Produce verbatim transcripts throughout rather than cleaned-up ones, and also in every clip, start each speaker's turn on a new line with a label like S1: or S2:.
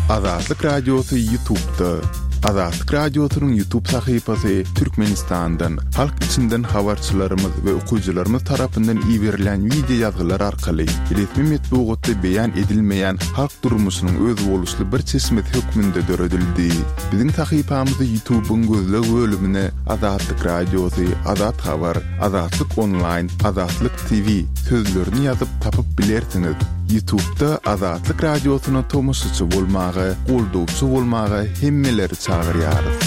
S1: Azatlyk Radiosu YouTube'da. Azatlyk Radiosu'nun YouTube sayfasy Türkmenistan'dan, halk içinden habarçylarymyz we okuyjylarymyz tarapyndan iýerilen video ýazgylar arkaly resmi metbuatda beýan edilmeýän halk durmuşynyň öz boluşly bir çeşmet hökmünde döredildi. Biziň sayfamyzy YouTube'un gözle bölümine Azatlyk Radiosu, Azat Habar, Azatlyk Online, Azatlyk T V sözlerini ýazyp tapyp bilersiňiz. YouTube'da Azatlyk Radiosu'na tomoşçy bolmagy, goldowçy bolmagy hemmeleri çağırýarys.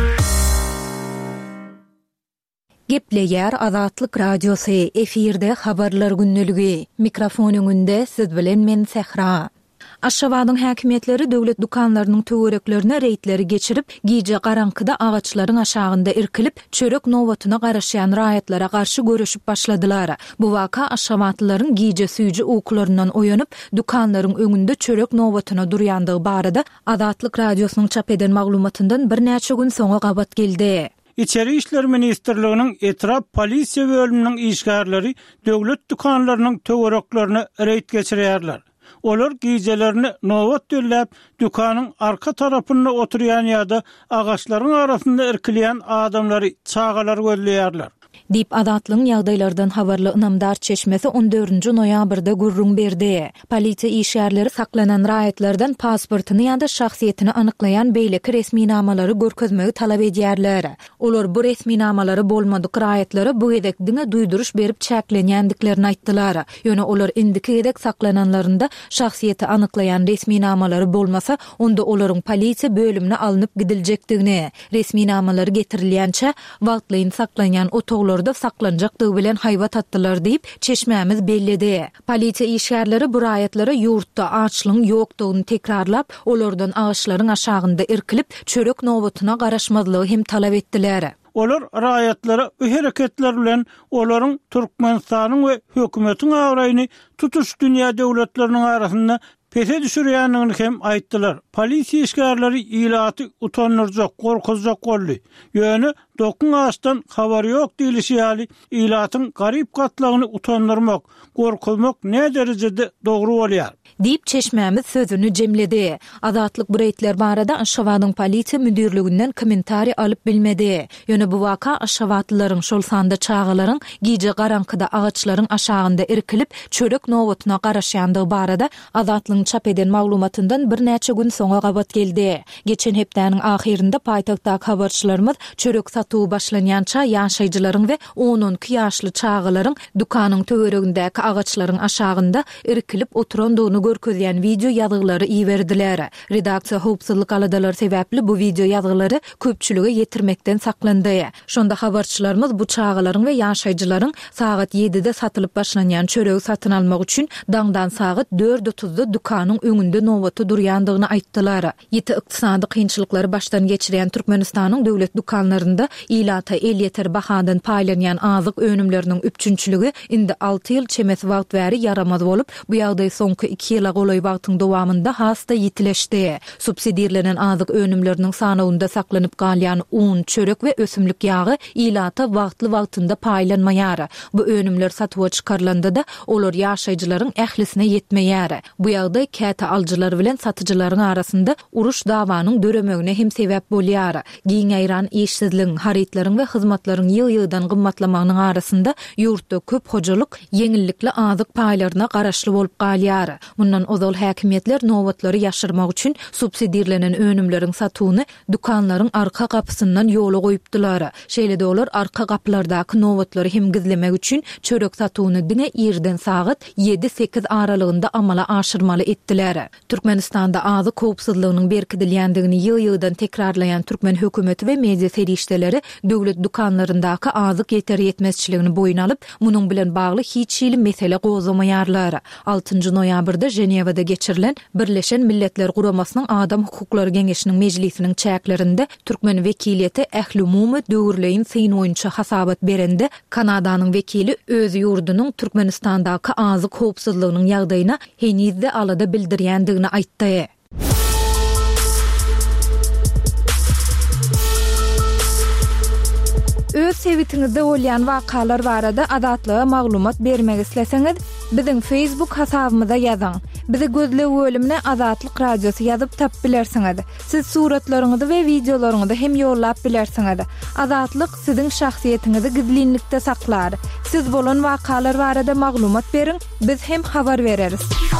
S2: Gepleýär Azatlyk Radiosu efirde habarlar günneligi. Mikrofon öňünde siz bilen men Sehra. Aşgabatyň häkimetleri döwlet dukanlarynyň töwereklerine reýtleri geçirip, giýje garankyda agaçlaryň aşagynda irkilip, çörek nowatyna garaşýan raýatlara garşy görüşüp başladylar. Bu waka aşgabatlaryň giýje süýji uyklaryndan oýanyp, dukanlaryň öňünde çörek nowatyna durýandygy barada Azatlyk Radiosynyň çap eden maglumatyndan bir näçe gün soňra gabat geldi.
S3: İçeri İşler Ministerliğinin etraf polisiýa bölüminiň işgärleri döwlet dukanlarynyň töwereklerine reýt geçirýärler. Olar giýjelerini nowat döllep, dükanyň arka tarapynda oturýan ýa-da agaçlaryň arasynda irkilýän adamlary çağalar gözleýärler.
S2: Dip Azatlyň ýagdaýlardan habarly Ynamdar çeşmesi on dördünji noýabrda gurrun berdi. Polisiýa işgärleri saklanan raýatlardan pasportyny ýa-da şahsiýetini anyklaýan beýleki resmi namalary görkezmegi talap edýärler. Olar bu resmi namalary bolmadyk raýatlara bu edekdiňe duýduruş berip çäklenýändiklerini aýtdylar. Ýöne olar indiki edek saklananlarynda şahsiýeti anyklaýan resmi namalary bolmasa, onda olaryň polisiýa bölümine alınıp gidiljekdigini, resmi namalary getirilýänçe wagtlaýyn saklanýan otoglar da saklanjakdygy bilen haýbat atdylar diýip çeşmämiz belledi. Polisiýa işgärleri bu raýatlara ýurtda açlygyň ýokdugyny tekrarlap, olardan agaçlaryň aşagynda irkilip, çörek nowatyna garaşmazlygy hem talap etdiler.
S3: Olar raýatlara bu hereketler bilen olaryň Türkmenistanyň we hökümetiň awraýyny tutuş dünýä döwletleriniň arasynda pese düşürýändigini hem aýtdylar. Polisiýa işgärleri ilaty utanyrjak, gorkuzjak boldy. Ýöne dokun ağaçtan habar ýok diýilişi ýaly ilatyň garyp gatlagyny utanyrmak, gorkuzmak ne derejede dogry bolýar
S2: diýip çeşmämiz sözüni jemledi. Azatlyk bu reýtler barada Aşgabatyň polisiýa müdirliginden kommentari alyp bilmedi. Ýöne bu waka aşgabatlylaryň şol sanda çağalaryň giýje garankyda agaçlaryň aşagynda irkilip, çörek nowatyna garaşýandygy barada Azatlyň çap eden maglumatyndan bir näçe gün soňra gabat geldi. Geçen hepdäniň ahirinde paýtagtdaky habarçylarymyz çörek satuwy başlanýança ýaşaýjylaryň we on on iki ýaşly çağalaryň dukanyň töweregindäki agaçlaryň aşagynda irkilip oturandygyny görkezýän video ýazgylary iýerdiler. Redaksiýa howpsuzlyk aladalary sebäpli bu video ýazgylary köpçülige ýetirmekden saklandy. Şonda habarçylarymyz bu çağalaryň we ýaşaýjylaryň saat ýedide satylyp başlanýan çöregi satyn almak üçin daňdan saat dört otuzda dukanyň öňünde nowaty durýandygyny aýtdylar. Ýeti ykdysady kynçylyklary başdan geçirýän Türkmenistanyň döwlet dukanlarynda ilata el ýeter bahadan paýlanýan azyk önümleriniň üçünçüligi indi alty ýyl çemes wagt bäri yaramaz bolup, bu ýagdaý soňky iki ýyla goly wagtyň dowamynda hasta ýitileşdi. Subsidiýalenen azyk önümleriniň sanawynda saklanyp galýan un, çörek we ösümlik ýagy ilata wagtly wagtynda paýlanmaýar. Bu önümler satywa çykarylanda da olar ýaşaýjylaryň ählisine ýetmeýär. Bu ýagdaý käte aljylar bilen satyjylaryň arasynda uruş dawanyň döremegine hem sebäp bolýar. Giň aýran işsizligiň, haritlaryň we hyzmatlaryň ýyl-ýyldan gymmatlamagynyň arasynda ýurtda köp hojalyk ýeňillikli azyk paýlaryna garaşly bolup galýar. Mundan ozal häkimetler nowatlary ýaşyrmak üçin subsidiýalenen önümleriň satywyny dukanlaryň arka gapysyndan ýola goýupdylar. Şeýle-de olar arka gaplardaky nowatlary hem gizlemek üçin çörek satywyny diňe ýerden saat ýedi sekiz aralygynda amala aşyrmaly etdiler. Türkmenistanda azyk howpsuzlygynyň berkidilýändigini ýyl-ýyldan tekrarlayan Türkmen hökümeti we media serişdeleri döwlet dukanlaryndaky azyk ýeter ýetmezçiligini boýun alyp, munyň bilen bagly hiç ýyly mesele gozamaýarlar. altynjy noýabrda Jenewada geçirilen Birleşen Milletler Guramasynyň Adam Hukuklary Geňeşiniň mejlisiniň çäklerinde Türkmen wekiliýeti ähli umumy döwürleýin syn oýunça hasabat berende Kanadanyň wekili öz ýurdunyň Türkmenistandaky azyk howpsuzlygynyň ýagdaýyna henizde alada bildirýändigini aýtdy. Öz sewitingizde bolýan wakalar barada adatlyga maglumat bermek isleseňiz, biziň Facebook hasabymyza ýazyň. Bizi gözle bölümine Azatlyk Radiosu ýazyp tap bilersiňiz. Siz suratlaryňyzy we videolaryňyzy hem ýollap bilersiňiz. Azatlyk siziň şahsiýetiňizi gizlinlikde saklar. Siz bolan wakalar barada maglumat beriň, biz hem habar bereriz.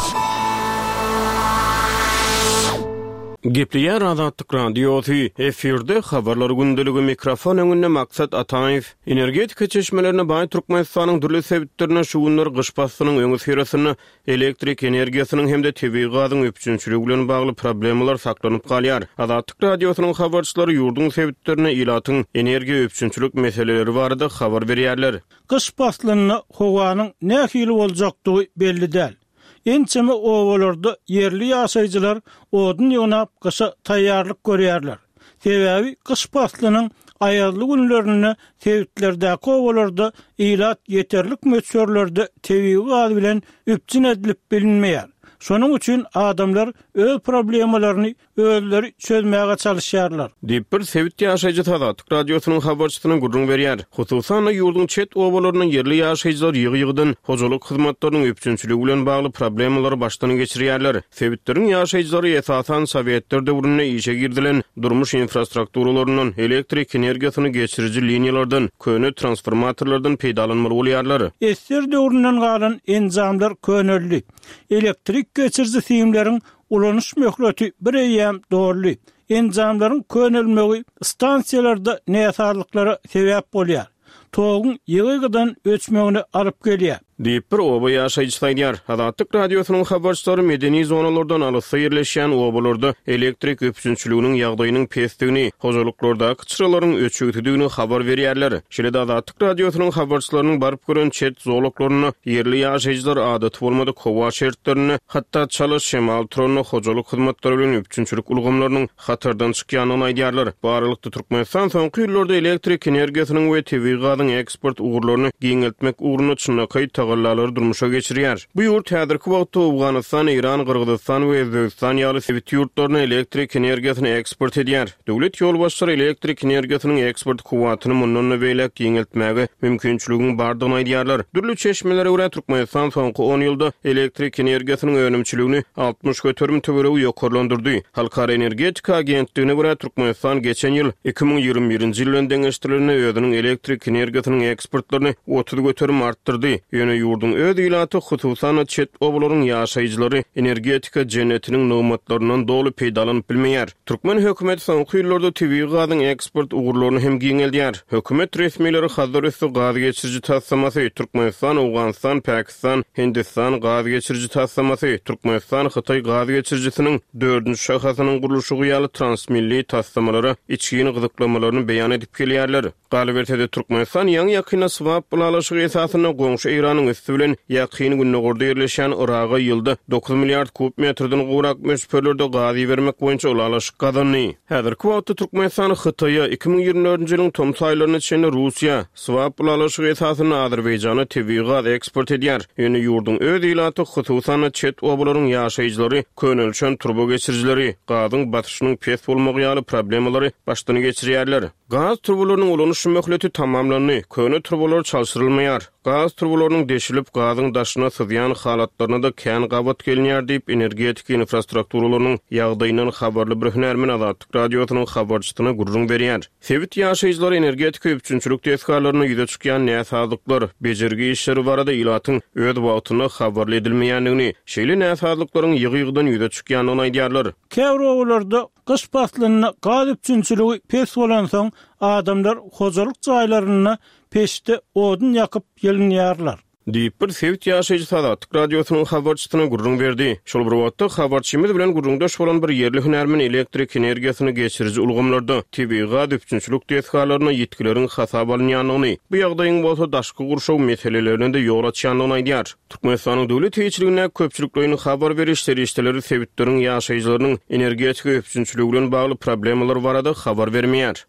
S4: Gepliýär Azatlyk Radiosu efirde habarlar gündüligi mikrofon öňünde Maksat Ataýew energetika çeşmelerini baý Türkmenistanyň dürli sebitlerine şugunlar gyş basynyň öňü serasyny elektrik energiýasynyň hemde tebii gazyň öpçünçüligi bilen bagly problemalar saklanyp galýar. Azatlyk Radiosynyň habarçylary ýurdun sebitlerine ilatyň energiýa öpçünçülük meseleleri barada habar berýärler.
S3: Gyş basynyny howanyň nähili boljakdygy belli däl. Ençeme owalarda yerli ýaşaýjylar odun ýonap gysy taýýarlyk görýärler. Sebebi gyş faslynyň aýarly günlerini sebitlerdäki owalarda ilat ýeterlik möçörlerde tebii gaz bilen üpçün edilip bilinmeýär. Şonuň üçin adamlar öz problemalaryny özleri çözmäge çalışýarlar.
S4: Diýip bir sebit ýaşaýjy Azatlyk Radiosynyň habarçysyna gurrun berýär. Hususan ýurdun çet owalarynyň yerli ýaşaýjylar ýygy-ýygydan hojalyk hyzmatlarynyň öpçünçüligi bilen bagly problemalary başdan geçirýärler. Sebitleriň ýaşaýjylary esasan Sowetler döwründe işe girdilen durmuş infrastrukturalarynyň elektrik energiýasyny geçiriji liniýalardan, köne transformatorlardan peýdalanmaly bolýarlar.
S3: Eser döwründen galan enzamlar könelli. Elektrik geçiriji siýimleriň ulanyş möhleti bir eýem dorly. Enzamlaryň könelmegi stansiýalarda näsarlyklara sebäp bolýar. Toğun ýygydan öçmegini alyp gelýär.
S4: Diýip bir oba ýaşaýjy saýdýar. Azatlyk Radiosynyň habarçylary medeni zonalardan alysy ýerleşýän obalarda elektrik öpçünçüliginiň ýagdaýynyň pesdigini, hozurluklarda kyçyralaryň öçügüdügini habar berýärler. Şeýle-de Azatlyk Radiosynyň habarçylarynyň baryp gören çet zowlaklaryny yerli ýaşaýjylar adaty bolmadyk howa şertlerini, hatda çalyş şemal trony hojalyk hyzmatlary bilen öpçünçülik ulgamlarynyň hatardan çykýanyny aýdýarlar. Barlykda Türkmenistan soňky ýyllarda elektrik energiýasynyň we tebii gazyň eksport ugurlaryny giňeltmek ugruna çynakay tagallalar durmuşa geçirýär. Bu ýurt häzirki wagtda Awganistan, Iran, Gyrgyzstan we Özbegistan ýaly sebit ýurtlaryna elektrik energiýasyny eksport edýär. Döwlet ýolbaşçylary elektrik energiýasynyň eksport kuwatyny mundan beýlek giňeltmäge mümkinçiligini bardygyny aýdýarlar. Dürli çeşmelere görä Türkmenistan soňky on ýylda elektrik energiýasynyň önümçiligini altmış götürüm töweregi ýokarlandyrdy. Halkara energetika agentligine görä Türkmenistan geçen ýyl iki ming ýygrimi birinji ýyl deňeşdirilene özüniň elektrik energiýasynyň eksportlaryny otuz götürüm artdyrdy. Ýöne ýurdun öz ilaty hususan çet owalaryň ýaşaýjylary energetika jennetiniň nymatlaryndan dolu peýdalanyp bilmeýär. Türkmen hökümeti soňky ýyllarda tebii gazyň eksport ugurlaryny hem giňeldýär. Hökümet resmiýetleri hazır üstü gaz geçiriji tassamasy Türkmenistan, Awganistan, Pakistan, Hindistan gaz geçiriji tassamasy Türkmenistan, Hytaý gaz geçirijisiniň dördünji şahasynyň gurulşy ýaly transmilli tassamalary içkiň gyzyklamalaryny beýan edip gelýärler. Galibertede Türkmenistan ýa-ni ýakyna swap bulalaşygy esasyna goňşy Iranyň üstü bilen ýakyny günnägerde ýerleşen Iraga ýylda dokuz milliard kub metrden gowrak möçpörlerde gaz bermek boýunça ulalaşyk gazandy. Häzirki wagtda Türkmenistan Hytaýa iki ming ýygrimi dördünji ýylyň tom saýlaryny içinde Russiýa swap bulalaşygy esasyna Azerbaýjana tebii gaz eksport edýär. Ýöne ýurdun öz ilaty hususan çet owalaryň ýaşaýjylary könelşen turbo geçirijileri gazyň batyşynyň pes bolmagy ýaly problemalary başdan geçirýärler. Gaz turbolarynyň ulanyş möhleti tamamlandy. Köne turbolar çalşyrylmaýar. Gaz turbolarynyň deşilip gazyň daşyna sızýan halatlaryna da kän gabat gelinýär diýip energetik infrastrukturalarynyň ýagdaýyndan habarly bir hünärmen Azatlyk Radiosynyň habarçysyna gurrun berýär. Sebit ýaşaýjylar energetika öpçünçülük teskarlaryny ýüze çykýan näsazlyklar, bejergi işleri barada ilatyň öz wagtyna habarly edilmeýändigini, şeýle näsazlyklaryň ýygy-ýygydan ýüze çykýanyny aýdýarlar.
S3: Käwre owalarda gyş faslyny gaz öpçünçüligi pes bolan soň adamlar hojalyk jaýlaryny peşde odun yakıp gelinýärler.
S4: Diýip bir sebit ýaşaýjy Azatlyk Radiosynyň habarçysyna gurrun berdi. Şol bir wagtda habarçymyz bilen gurrundaş bolan bir yerli hünärmen elektrik energiýasyny geçiriji ulgamlarda tebii gaz öpçünçülük teskarlaryna ýetkileriň hasap alınýanlygyny, bu ýagdaýyň bolsa daşky gurşaw meselelerinde ýol açýanlygyny aýdýar. Türkmenistanyň döwlet teýçiligine köpçülikleriniň habar berişleri işleri sebitleriň ýaşaýjylarynyň energetika öpçünçüligi bilen bagly problemler barada habar bermeýär.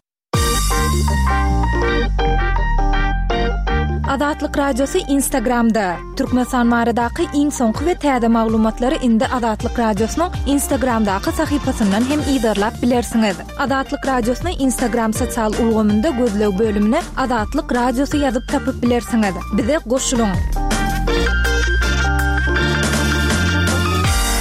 S2: Azatlyk Radiosu Instagramda. Türkmenistan baradaky iň soňky we täze maglumatlary indi Azatlyk Radiosynyň Instagramdaky sahypasyndan hem ýydarlap bilersiňiz. Azatlyk Radiosynyň Instagram sosial ulgamynda gözleg bölümine Azatlyk Radiosu ýazyp tapyp bilersiňiz. Bize goşulyň.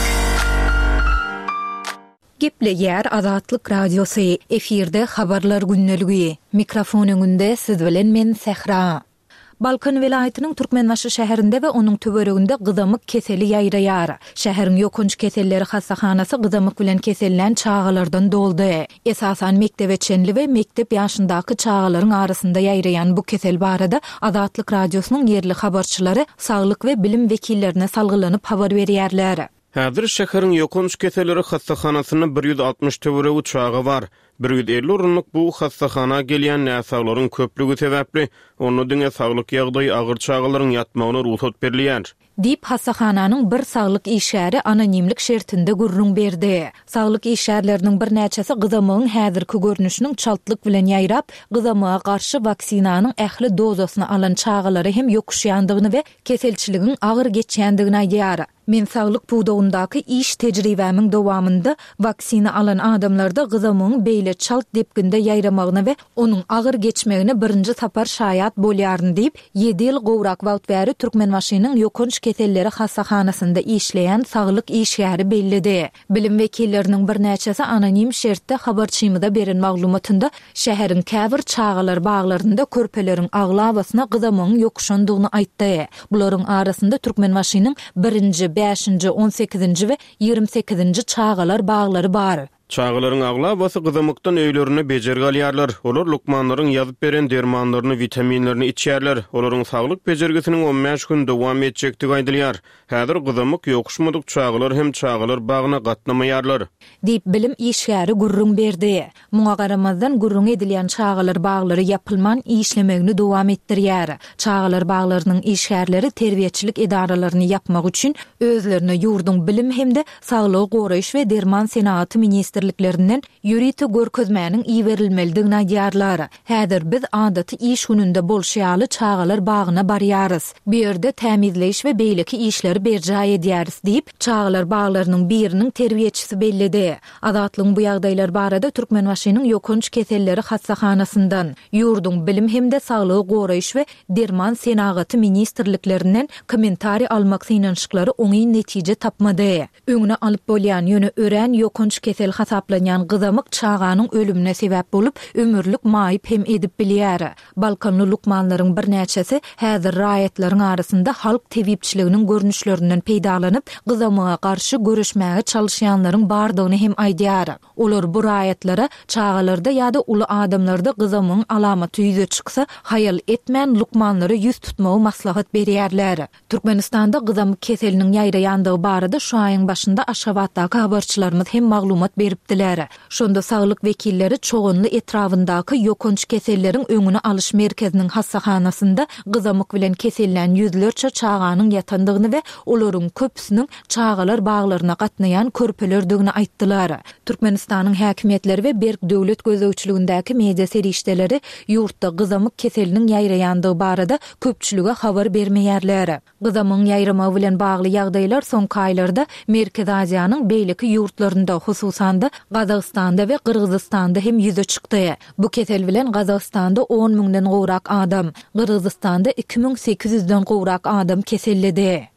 S2: Gepli yer Azatlyk Radiosu efirde habarlar günneligi. Mikrofon öňünde siz bilen men Sehra. Balkan vilayatynyň Türkmenbaşy şäherinde we onuň töwereginde gyzamyk keseli ýaýraýar. Şäheriň ýokunç keselleri hastahanasy gyzamyk bilen kesellän çağalardan doldy. Esasan mektebeçenli we mektep ýaşyndaky çağalaryň arasynda ýaýraýan bu kesel barada Azatlyk Radiosynyň yerli habarçylary saglyk we bilim wekillerine salgylanyp habar berýärler.
S4: Häzir şäheriň ýokunç keselleri hastahanasyny bir ýüz altmış töweregi çağı bar. bir ýüz elli orunluk bu hastahana gelýän näsaglaryň köplügi sebäpli onu diňe saglyk ýagdaý agyr çağalaryň ýatmagyna ruhsat berilýär.
S2: Dip hastahananyň bir saglyk işäri anonimlik şertinde gurrun berdi. Saglyk işärleriniň bir näçesi gyzamygyň häzirki görnüşiniň çaltlyk bilen ýaýrap, gyzamyga garşy vaksinanyň ähli dozasyny alan çağalary hem ýokuşýandygyny we keselçiligiň agyr geçýändigini aýdýar. Men saglyk buğdawyndaky iş tejribämiň dowamında vaksina alan adamlarda gyzamygyň beýle çalt depginde ýaýramagyny we onuň agyr geçmegini birinji tapar şaýat bolýaryn diýip ýedi ýyl gowrak wagt bäri Türkmenbaşynyň ýokunç keselleri hastahanasynda işleýän saglyk işgäri bellidi. Bilim wekilleriniň bir näçesi anonim şertde habarçymyda beren maglumatynda şäheriň käbir çağalar baglarynda körpeleriň aglawasyna gyzamygyň ýokuşandygyny aýtdy. Bularyň arasynda Türkmenbaşynyň birinji beşinji, on sekizinji we ýigirme sekizinji çağalar baglary bar.
S4: Çağalaryň aglabasy gyzamykdan öýlerini bejer galýarlar. Olar lukmanlaryň ýazyp beren dermanlaryny, vitaminlerini içýärler. Olaryň saglyk bejergisiniň on beş gün dowam etjekdigi aýdylýar. Häzir gyzamyk ýokuşmadyk çağalar hem çağalar bagyna gatnamaýarlar. Diýip
S2: bilim işgäri gurrun berdi. Muňa garamazdan gurrun edilýän çağalar baglary ýapylman işlemegini dowam etdirýär. Çağalar baglarynyň işgärleri terbiýetçilik edaralaryny ýapmak üçin özlerine ýurdun bilim hemde saglygy goraýyş we derman senaty ministri ministrliklerinden ýüriti görkezmäniň iýerilmelidigini aýdýarlar. Häzir biz adaty iş gününde bolşýaly çağalar bagyna barýarys. Bu ýerde tämizleýiş we beýleki işleri berjä edýäris diýip çağalar baglarynyň biriniň terbiýetçisi bellidi. Azatlyň bu ýagdaýlar barada Türkmenbaşynyň ýokunç keselleri hastahanasyndan ýurdun bilim hemde saglygy goraýyş we derman senaty ministrliklerinden kommentari almak synanşyklary oňy netije tapmady. Öňüne alyp bolýan ýöne ören ýokunç kesel hasaplanyan gyzamyk çağanyň ölümine sebäp bolup ömürlük maýyp hem edip bilýär. Balkanly lukmanlaryň bir näçesi häzir raýatlaryň arasynda halk tebipçiliginiň görnüşlerinden peýdalanyp gyzamyga garşy görüşmäge çalışýanlaryň bardygyny hem aýdýar. Olar bu raýatlara çağalarda ýa-da uly adamlarda gyzamyň alamaty ýüze çyksa haýal etmän lukmanlary ýüz tutmagy maslahat berýärler. Türkmenistanda gyzamyk keseliniň ýaýraýandygy barada şu aýyň başynda Aşgabatdaky habarçylarymyz hem maglumat beripdiler. Şonda saglyk wekilleri çoğunly etrafyndaky ýokunç keselleriň öňüne alyş merkeziniň hastahanasynda gyzamyk bilen kesellän ýüzlerçe çağanyň ýatandygyny we olaryň köpüsiniň çağalar baglaryna gatnaýan körpelerdigini aýtdylar. Türkmenistanyň häkimetleri we berk döwlet gözegçiligindäki media serişdeleri ýurtda gyzamyk keseliniň ýaýraýandygy barada köpçülige habar bermeýärler. Gyzamyň ýaýrama bilen bagly ýagdaýlar soňky aýlarda Merkez Aziýanyň beýleki ýurtlarynda hususanda Gazagystanda we Kyrgyzstanda hem ýüze çykdy. Bu kesel bilen Gazagystanda on müňden gowrak adam, Kyrgyzstanda iki bin sekiz ýüzden gowrak adam keselledi.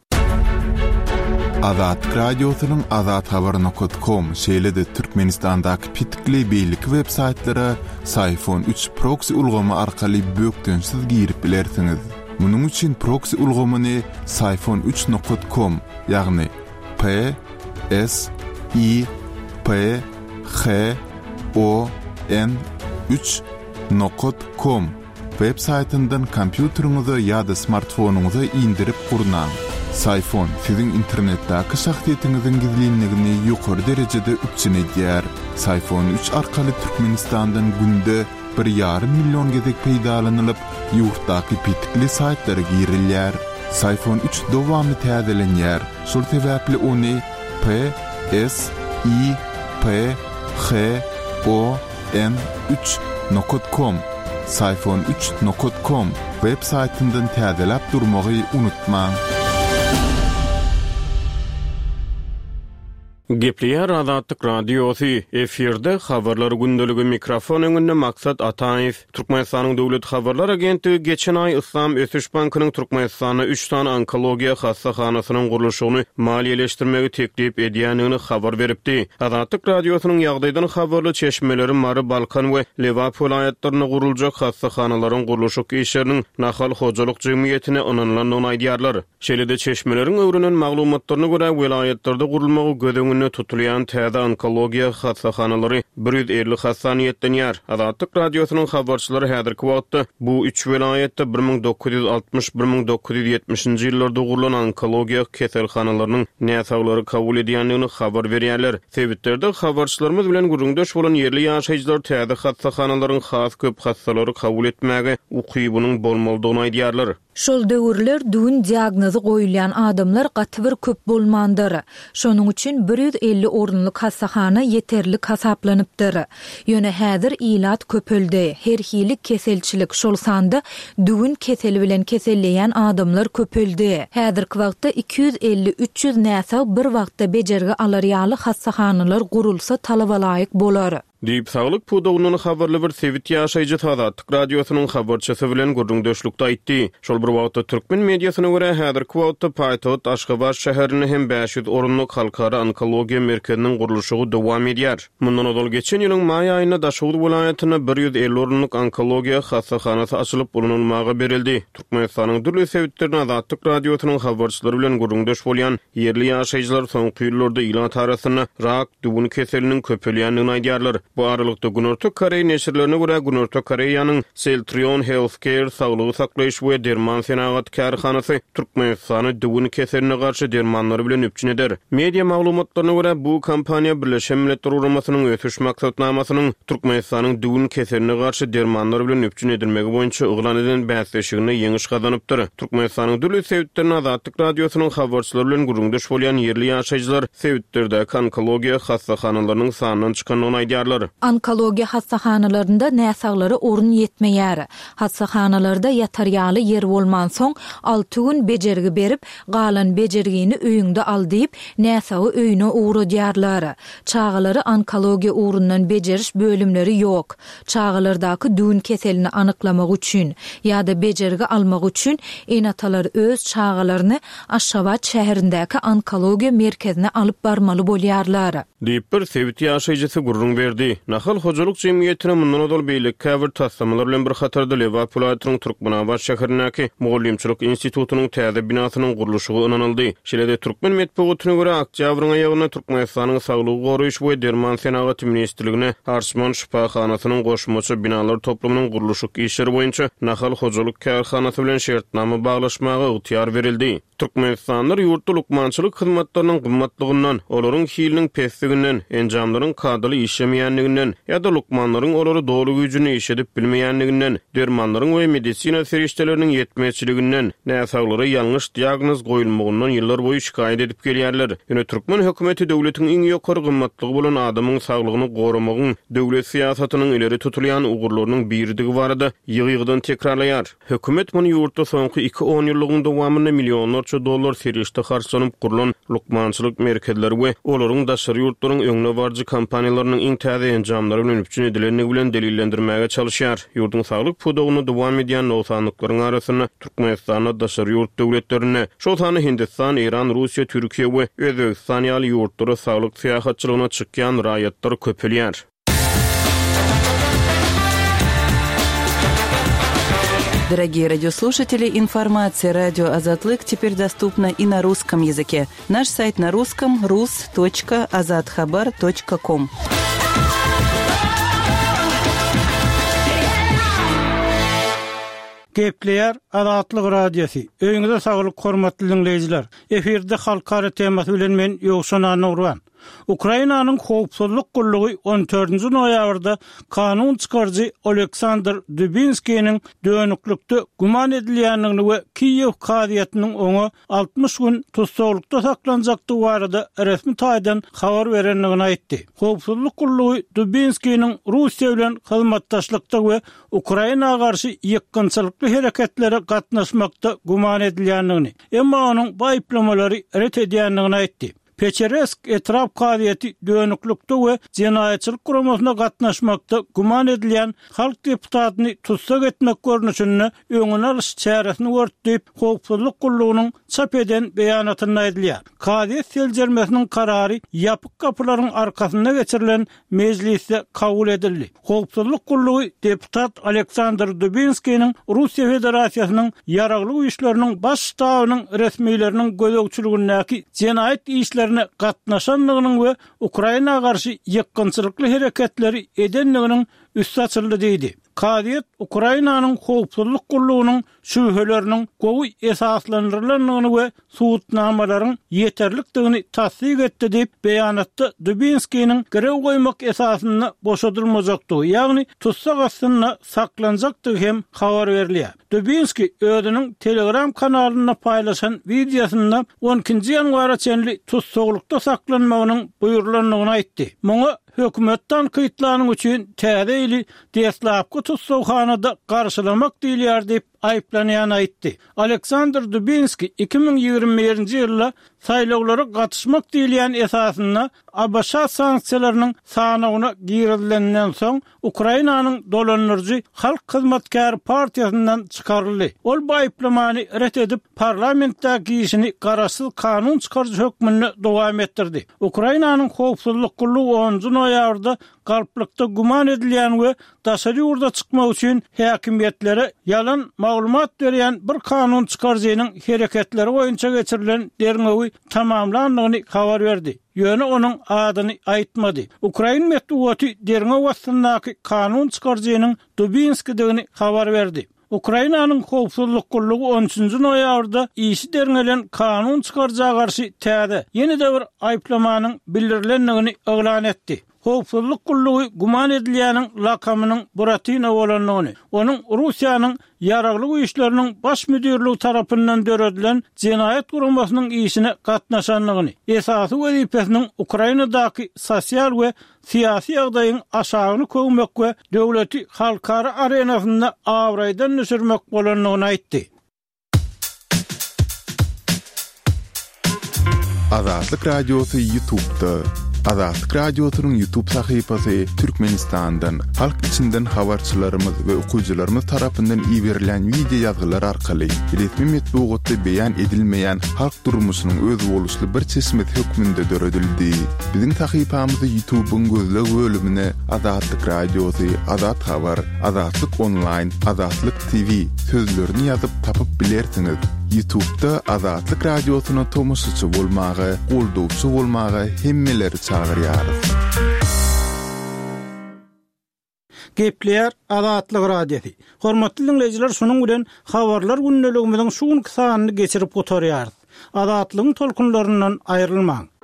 S1: Azat Radiosynyň azat habar nokta com şeýlede Türkmenistandaky pitikli beýlik web saytlara Sayfon üç proxy ulgamy arkaly bökdönsiz girip bilersiňiz. Munyň üçin proxy ulgamany sayfon üç nokta com ýagny P S I P H O N üç nokta com web saytyndan kompýuteriňize ýa-da smartfonuňyza indirip gurnaň. Sayfon siziň internetdäki şahsiýetiňiziň gizlinligini ýokary derejede üçin edýär. Sayfon üç arkaly Türkmenistandan günde bir ýarym million gezek peýdalanylyp ýurtdaky pitikli saytlara girilýär. Sayfon üç dowamy täzelenýär. Şol sebäpli ony P S I P H O N üç nokta com sayfon üç nokta com web saytyndan täzelap durmagy unutmaň.
S4: Gepleýär Azatlyk radiosu efirde habarlar gündöligi mikrofon öňünde maksat Ataýew. Türkmenistanyň döwlet habarlar agentligi geçen ay Islam Ösüş Bankynyň Türkmenistana üç tane onkologiýa hassahanasynyň gurulşygyny maliýeleşdirmegi teklip edýändigini habar beripdi. Azatlyk radiosynyň ýagdaýdan habarly çeşmeleri Mary Balkan we Lewap vilayatlaryna guruljak hassahanalaryň gurulşy işleriniň Nahal hojalyk jemgyýetine onanlandygyny aýdýarlar. Şeýle-de çeşmeleriň öwrünen maglumatlaryna görä vilayatlarda gurulmagy gödüňünde tutulýan täze onkologiýa hassahanalary bir ýüz elli hassaniýetden ýar. Azatlyk radiosynyň habarçylary häzirki wagtda bu üç vilayatda bir ming dokuz ýüz altymyş bir ming dokuz ýüz ýetmişinji ýyllarda gurulan onkologiýa keselhanalarynyň näsaglary kabul edýändigini habar berýärler. Sebäplerde habarçylarymyz bilen gurulňdaş bolan ýerli ýaşaýjylar täze hassahanalaryň has köp hassalary kabul etmäge ukybynyň bolmalydygyny aýdýarlar.
S2: Şol döwürler düň diagnozy goýulýan adamlar gatwyr köp bolmandyr. Şonuň üçin bir ýüz elli orunluk hassahana yeterlik hasaplanypdyr. Ýöne häzir ilat köpöldi. Her hilik keselçilik şol sanda düň keseli bilen keselleýän adamlar köpöldi. Häzirki wagtda iki ýüz elli üç ýüz näsa bir wagtda bejergi alarýaly hassahanalar gurulsa talaba laýyk bolar.
S4: Diýip saglyk pudugynyň habarly bir sewit ýaşaýjy Azatlyk radiosynyň habarçysy bilen gurrundaşlykda aýtdy. Şol bir wagtda türkmen mediasyna görä häzirki wagtda Paýtagat Aşgabat şäherine hem beş ýüz orunluk halkara onkologiýa merkeziniň gurulşygy dowam edýär. Mundan odal geçen ýylyň maý aýynda Daşowut vilayatyna bir ýüz elli orunluk onkologiýa hassahanasy açylyp bulunulmagy berildi. Türkmenistanyň dürli sewitlerine Azatlyk radiosynyň habarçylary bilen gurrundaş bolýan ýerli ýaşaýjylar soňky ýyllarda ilan tarasyna rak düwün keseliniň köpelýändigini aýdýarlar. Bu aralykda Günorta Koreýa neşirlerine görä Günorta Koreýanyň Celtrion Healthcare saglygy saklaýyş we derman senagat karhanasy Türkmenistany düwün keseline garşy dermanlary bilen öpçün eder. Media maglumatlaryna görä bu kompaniýa Birleşen Milletler Uramasanyň ötüş maksatnamasynyň Türkmenistanyň düwün keseline garşy dermanlary bilen öpçün edilmegi boýunça uglan eden bäsleşigine ýeňiş gazanypdyr. Türkmenistanyň dürli sewitlerine Azatlyk radiosynyň habarçylary bilen gurrundaş bolýan ýerli ýaşaýjylar sewitlerde onkologiýa hassahanalarynyň sanynyň çykanyny aýdýarlar.
S2: Onkologiýa hassahanalarynda näsaglary orun ýetmeýär. Hassahanalarda ýatarýaly yer bolman soň alty gün bejergi berip, galan bejergini öýüňde al diýip näsagy öýüne uğradýarlar. Çağalary onkologiýa urundan bejeriş bölümleri ýok. Çağalardaky düwün keselini anyklamak üçin ýa-da bejergi almak üçin enatalar öz çağalaryny Aşgabat şäherindäki onkologiýa merkezine alyp barmaly bolýarlar.
S4: Diýip bir sewit ýaşaýjysy gurrun berdi. Nahal hojalyk jemgyýetine mundan odal beýlik käbir taslamalar bilen bir hatarda Lewap vilayatynyň Türkmenabat şäherindäki Mugallimçilik institutunyň täze binasynyň gurulşygy ynanyldy. Şeýle-de türkmen medeniýetine görä oktýabryň aýagyna Türkmenistanyň saglyk goraýyş we derman senagat ministrligine Arsman şifahanasynyň goşmaçy binalar toplamynyň gurulşy işleri boýunça Nahal hojalyk karhanasy bilen şertnama baglaşmagy ýetýär berildi. Türkmenistanlar ýurtda lukmançylyk hyzmatlarynyň gymmatlygyndan, olaryň hiliniň pesliginden, enjamlaryň kadaly işlemeýänliginden ýa-da lukmanlaryň olary dogry güýjüni işedip bilmeýänliginden, dermanlaryň we medisina serişdeleriniň ýetmeçiliginden, näsaglary ýalňyş diagnoz goýulmagyndan ýyllar boýy şikaýet edip gelýärler. Ýöne türkmen hökümeti döwletiň iň ýokary gymmatlygy bolan adamyň saglygyny goramagyň döwlet siýasatynyň ileri tutulýan ugurlarynyň birdigi barada ýygy-ýygydan tekrarlaýar. Hökümet muny ýurtda soňky iki on ýyllygyň dowamynda millionlarça dollar serişde harçlanyp gurulan lukmançylyk merkezleri we olaryň daşary ýurtlaryň öňüne barjy kompaniýalarynyň iň täze enjamlary bilen öpçün edilenligi bilen delillendirmäge çalışýar. Ýurdun saglyk pudugyny dowam edýän nowsanlyklaryň arasyna Türkmenistana daşary ýurt döwletlerine, şol sany Hindistan, Iran, Russiýa, Türkiýe we Özbekistan ýaly ýurtlary saglyk syýahatçylygyna çykýan raýatlar köpelýär.
S5: Дорогие радиослушатели, информация радио «Азатлык» теперь доступна и на русском языке. Наш сайт на русском — рус точка азатхабар точка ком.
S3: Gepleýär Azatlyk radiosu. Öýüňizde saglyk hormatly dinleýijiler. Eferde halkara temasy bilen men Ýogşan Anurwan. Ukrainanyň howpsuzlyk gullugy on dördünji noýabrda kanun çykarjy Oleksandr Dubinskiň dönüklükde guman edilýändigini we Kiýew kadiýatynyň oňa altmış gün tutsaglykda saklanjakdy barada resmi taýdan habar berendigini aýtdy. Howpsuzlyk gullugy Dubinskiň Russiýa bilen hyzmatdaşlykda we Ukrainaga garşy ýykgynçylykly hereketlere gatnaşmakda guman edilýändigini, emma onuň baýplamalary ret edýändigini aýtdy. Pecheresk etraf kadiyeti dönüklükte we cinayetçilik guramasına gatnaşmakda guman edilen halk deputatyny tutsak etmek görnüşünde öňüne alyş çäresini örtdüp howpsuzlyk gullugynyň çap eden beýanatyny aýdylýar. Kadiyet seljermesiniň karary ýapyk kapylaryň arkasynda geçirilen mejlisde kabul edildi. Howpsuzlyk gullugy deputat Aleksandr Dubinskiň Russiýa Federasiýasynyň ýaraglyk işleriniň baş ştabynyň resmiýleriniň gözegçiligindäki cinayet işlerine gatnaşanlygynyň we Ukraina garşy ýykgynçylykly hereketleri edenliginiň üstü açyldy diýdi. Kadiyet Ukrainanyň howpsuzlyk gullugynyň şübheleriniň gowy esaslandyrylanyny we suwutnamalaryň ýeterlikdigini tasdik etdi diýip beýanatda Dubinskiň gerew goýmak esasyny boşadylmajakdygy, ýagny tutsak astyna saklanjakdygy hem habar berilýär. Dubinski özüniň Telegram kanalyna paýlaşan videosynda on ikinji ýanwara çenli tutsaklykda saklanmagynyň buýrulanlygyny aýtdy. Muňa hökümetden kıyıtlarının üçün täze deslapky tutsakhanada garşylamak diýilýär diýip aýplanýan aýtdy. Aleksandr Dubinski iki bin ýigirme birinji ýylda saýlawlara gatnaşmak diýilýän esasyna A B Ş sanksiýalarynyň sanagyna girilenden soň Ukrainanyň dolanyrjy Halk Hyzmatkary partiýasyndan çykaryldy. Ol bu aýplamany ret edip parlamentdäki işini garaşsyz kanun çykarjy hökmüni dowam etdirdi. Ukrainanyň howpsuzlyk gullugy onunji noýabrda galplykda guman edilýän we daşary ýurda çykmak üçin häkimiýetlere ýalan maglumat berýän bir kanun çykarjynyň hereketleri boýunça geçirilen derňewi tamamlandygyny habar berdi. Ýöne onuň adyny aýtmady. Ukraina medeniýeti derňew wagtyndaky kanun çykarjynyň Dubinskidigini habar berdi. Ukrainanyň howpsuzlyk gullugy on üçünji noýabrda işi derňelen kanun çykarjaga garşy täze ýene-de bir aýplamanyň bildirilendigini eglan etdi. Howpsuzlyk gullugy guman edilýäniň lakamynyň Buratina bolanlygyny, onuň Russiýanyň ýaraglyk işleriniň baş müdirligi tarapyndan döredilen cinayet guramasynyň işine gatnaşanlygyny, esasy wezipesiniň Ukrainadaky sosial we siýasy ýagdaýyň aşagyny köwmek we döwleti halkara arenasynda awraýdan düşürmek bolanlygyny aýtdy.
S1: Azatlyk Radiosu YouTube'da. Azatlyk Radiosunyň YouTube sahypasy Türkmenistandan, halk içinden habarçylarymyz we okuyjylarymyz tarapyndan iýerilen video ýazgylar arkaly resmi metbuatda beýan edilmeýän halk durmuşynyň öz boluşly bir çeşmet hökmünde döredildi. Biziň sahypamyzy YouTube'un gözleg bölümine Azatlyk Radiosu, Azat Habar, Azatlyk Online, Azatlyk T V sözlerini ýazyp tapyp bilersiňiz. YouTube'da Azatlyk Radiosuny tomoşaçy bolmagy, goldowçy bolmagy hemmeleri çağırýarys.
S3: Gepler Azatlyk Radiosu. Hormatly dinleyijiler, şonuň bilen habarlar günneligimiziň şu sanyny geçirip oturýarys. Azatlygyň tolkunlaryndan aýrylmaň.